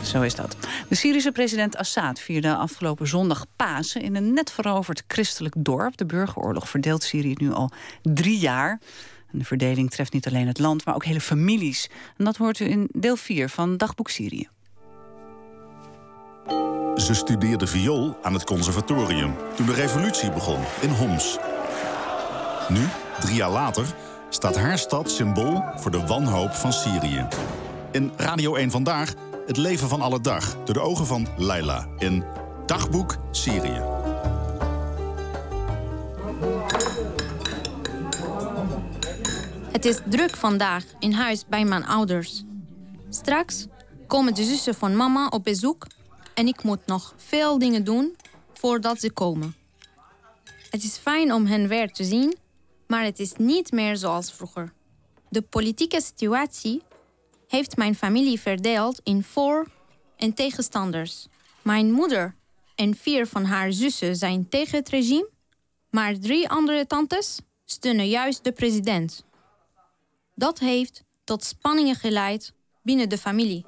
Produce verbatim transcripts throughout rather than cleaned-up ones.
Zo is dat. De Syrische president Assad vierde afgelopen zondag Pasen in een net veroverd christelijk dorp. De burgeroorlog verdeelt Syrië nu al drie jaar. En de verdeling treft niet alleen het land, maar ook hele families. En dat hoort u in deel vier van Dagboek Syrië. Ze studeerde viool aan het conservatorium toen de revolutie begon in Homs. Nu, drie jaar later, staat haar stad symbool voor de wanhoop van Syrië. In Radio één Vandaag het leven van alle dag door de ogen van Leila in Dagboek Syrië. Het is druk vandaag in huis bij mijn ouders. Straks komen de zussen van mama op bezoek en ik moet nog veel dingen doen voordat ze komen. Het is fijn om hen weer te zien, maar het is niet meer zoals vroeger. De politieke situatie heeft mijn familie verdeeld in voor- en tegenstanders. Mijn moeder en vier van haar zussen zijn tegen het regime, maar drie andere tantes steunen juist de president. Dat heeft tot spanningen geleid binnen de familie.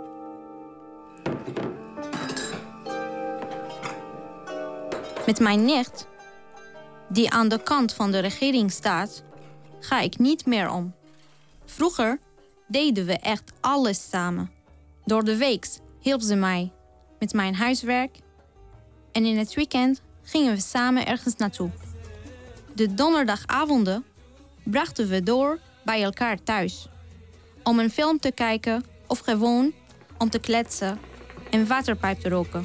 Met mijn nicht, die aan de kant van de regering staat, ga ik niet meer om. Vroeger deden we echt alles samen. Door de week hielp ze mij met mijn huiswerk en in het weekend gingen we samen ergens naartoe. De donderdagavonden brachten we door bij elkaar thuis. Om een film te kijken of gewoon om te kletsen en waterpijp te roken.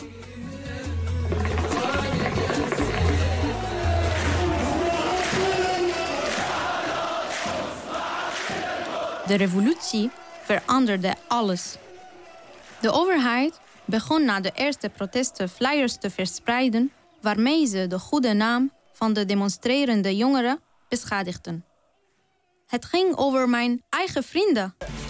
De revolutie veranderde alles. De overheid begon na de eerste protesten flyers te verspreiden waarmee ze de goede naam van de demonstrerende jongeren beschadigden. Het ging over mijn eigen vrienden.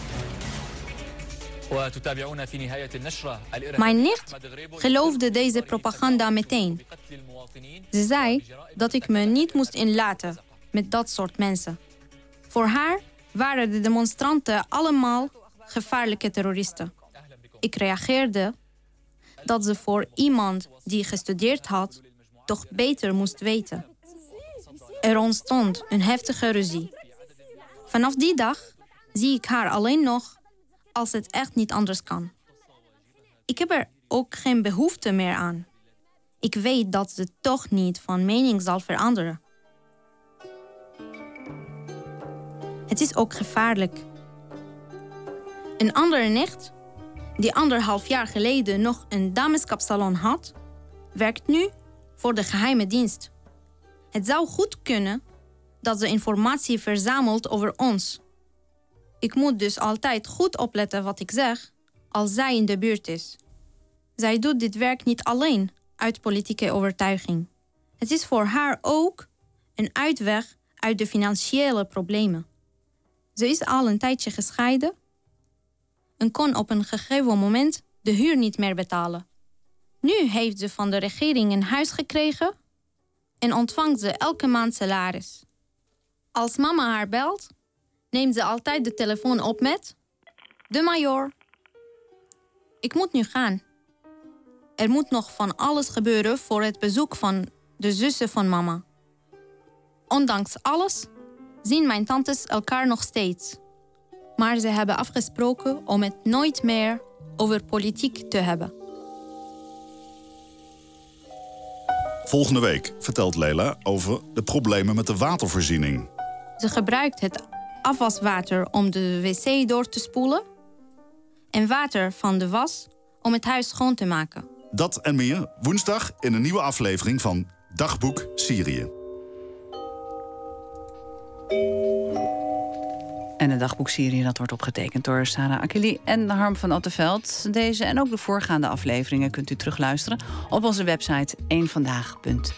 Mijn nicht geloofde deze propaganda meteen. Ze zei dat ik me niet moest inlaten met dat soort mensen. Voor haar waren de demonstranten allemaal gevaarlijke terroristen. Ik reageerde dat ze voor iemand die gestudeerd had toch beter moest weten. Er ontstond een heftige ruzie. Vanaf die dag zie ik haar alleen nog als het echt niet anders kan. Ik heb er ook geen behoefte meer aan. Ik weet dat ze toch niet van mening zal veranderen. Het is ook gevaarlijk. Een andere nicht, die anderhalf jaar geleden nog een dameskapsalon had, werkt nu voor de geheime dienst. Het zou goed kunnen dat ze informatie verzamelt over ons. Ik moet dus altijd goed opletten wat ik zeg als zij in de buurt is. Zij doet dit werk niet alleen uit politieke overtuiging. Het is voor haar ook een uitweg uit de financiële problemen. Ze is al een tijdje gescheiden en kon op een gegeven moment de huur niet meer betalen. Nu heeft ze van de regering een huis gekregen en ontvangt ze elke maand salaris. Als mama haar belt, neemt ze altijd de telefoon op met: de majoor. Ik moet nu gaan. Er moet nog van alles gebeuren voor het bezoek van de zussen van mama. Ondanks alles zien mijn tantes elkaar nog steeds. Maar ze hebben afgesproken om het nooit meer over politiek te hebben. Volgende week vertelt Leila over de problemen met de watervoorziening. Ze gebruikt het afwaswater om de wc door te spoelen en water van de was om het huis schoon te maken. Dat en meer woensdag in een nieuwe aflevering van Dagboek Syrië. En het Dagboek Syrië dat wordt opgetekend door Sarah Akili en Harm van Attenveld. Deze en ook de voorgaande afleveringen kunt u terugluisteren op onze website één vandaag punt